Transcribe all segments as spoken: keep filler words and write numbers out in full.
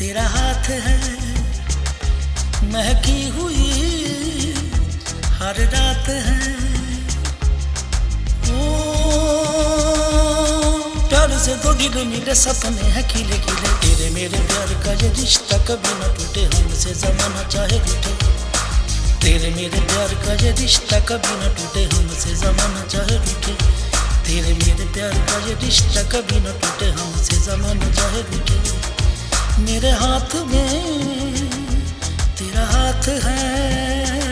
तेरा हाथ है महकी हुई हर रात है। ओ प्यार से दो दिल मिले सपने हैं खिले खिले। तेरे मेरे प्यार का ये रिश्ता कभी न टूटे, हमसे जमाना चाहे रूठे। तेरे मेरे प्यार का ये रिश्ता कभी न टूटे, हमसे जमाना चाहे रूठे। तेरे मेरे प्यार का ये रिश्ता कभी न टूटे, हमसे जमाना चाहे रूठे। मेरे हाथ में तेरा हाथ है।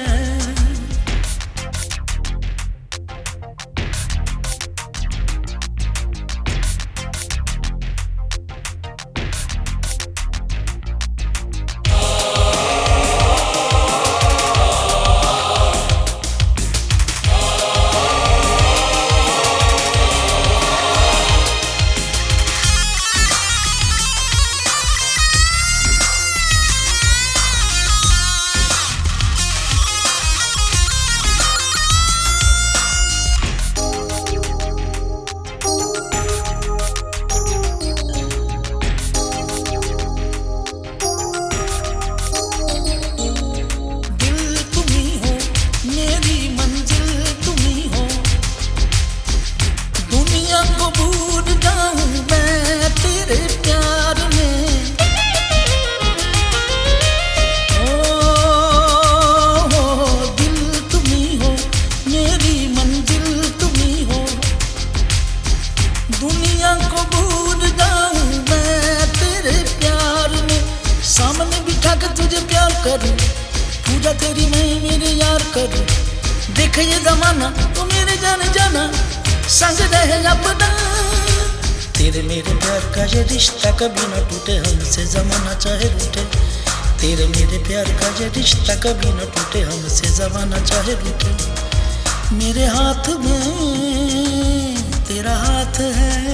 करूं पूजा तेरी मैं मेरे यार करूं। देख ये जमाना तो मेरे जाने जाना संग रहे अपना। तेरे मेरे प्यार का ये रिश्ता कभी न टूटे, हमसे जमाना चाहे रूठे। तेरे मेरे प्यार का ये रिश्ता कभी न टूटे, हमसे जमाना चाहे रूठे। मेरे हाथ में तेरा हाथ है।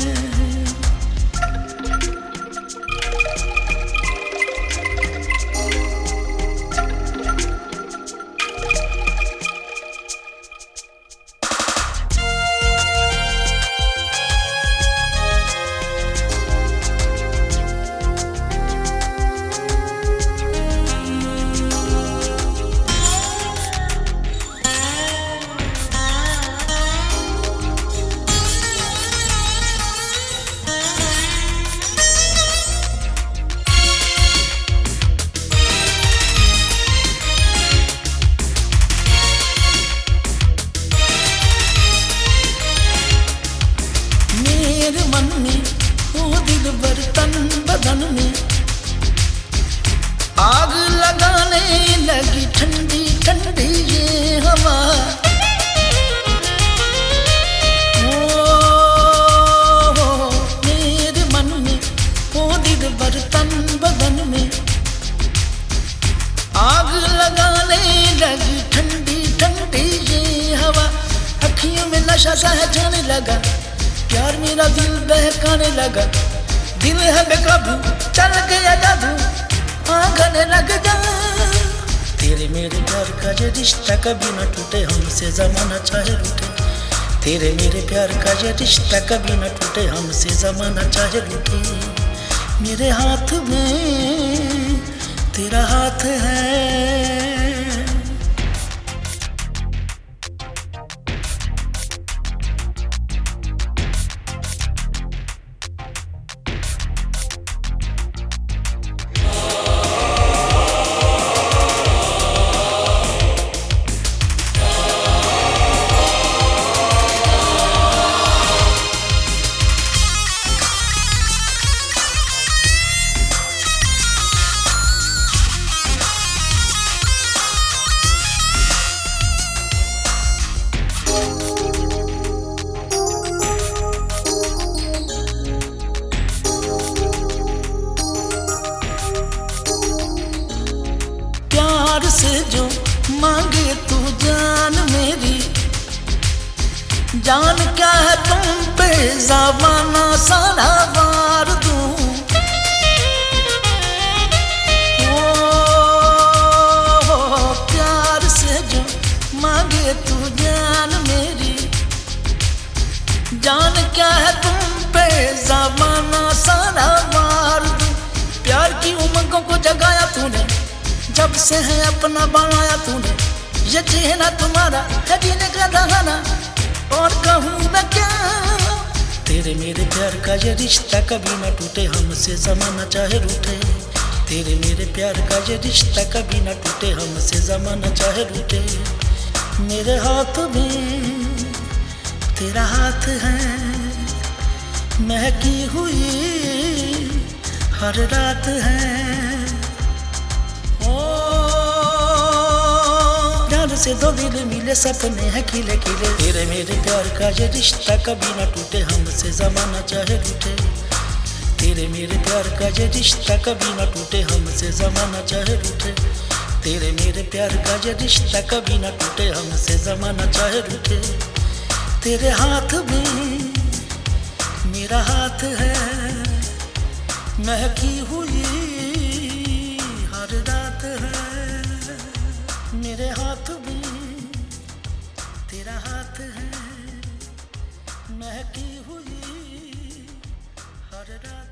मेरे मन में वो दिल बर्तन बदन में आग लगाने लगी ठंडी ठंडी ये हवा। ओ, मेरे मन में वो दिल बर्तन बदन में आग लगाने लगी ठंडी ठंडी ये हवा। अखियों में नशा सा है जाने लगा, प्यार मेरा दिल बहकाने लगा। दिल है बेकाबू चल गया जादू आंगने लग जा। तेरे मेरे प्यार का ये रिश्ता कभी न टूटे, हमसे जमाना चाहे रूठे। तेरे मेरे प्यार का ये रिश्ता कभी न टूटे, हमसे जमाना चाहे रूठे। मेरे हाथ में तेरा हाथ है। प्यार से जो मांगे तू जान मेरी, जान क्या है तुम पे ज़माना सारा वार दूं। ओ प्यार से जो मांगे तू जान मेरी, जान क्या है तुम पे ज़माना सारा वार दूं। प्यार की जगाया तूने, जब से है अपना बनाया तूने। ये चेहरा तुम्हारा है जीने का बहाना, और कहूँ मैं क्या। तेरे मेरे प्यार का ये रिश्ता कभी न टूटे, हमसे ज़माना चाहे रूठे। तेरे मेरे प्यार का ये रिश्ता कभी न टूटे, हमसे ज़माना चाहे रूठे। मेरे हाथ में तेरा हाथ है, महकी हुई हर रात है। ओ प्यार से दो दिल मिले, सपने हैं खिले खिले। तेरे मेरे प्यार का ये रिश्ता कभी न टूटे, हमसे ज़माना चाहे रूठे। तेरे मेरे प्यार का ये रिश्ता कभी न टूटे, हमसे ज़माना चाहे रूठे। तेरे मेरे प्यार का ये रिश्ता कभी न टूटे, हमसे ज़माना चाहे रूठे। तेरे हाथ में मेरा हाथ है, महकी हुई हर रात है। मेरे हाथ में तेरा हाथ है, महकी हुई हर रात।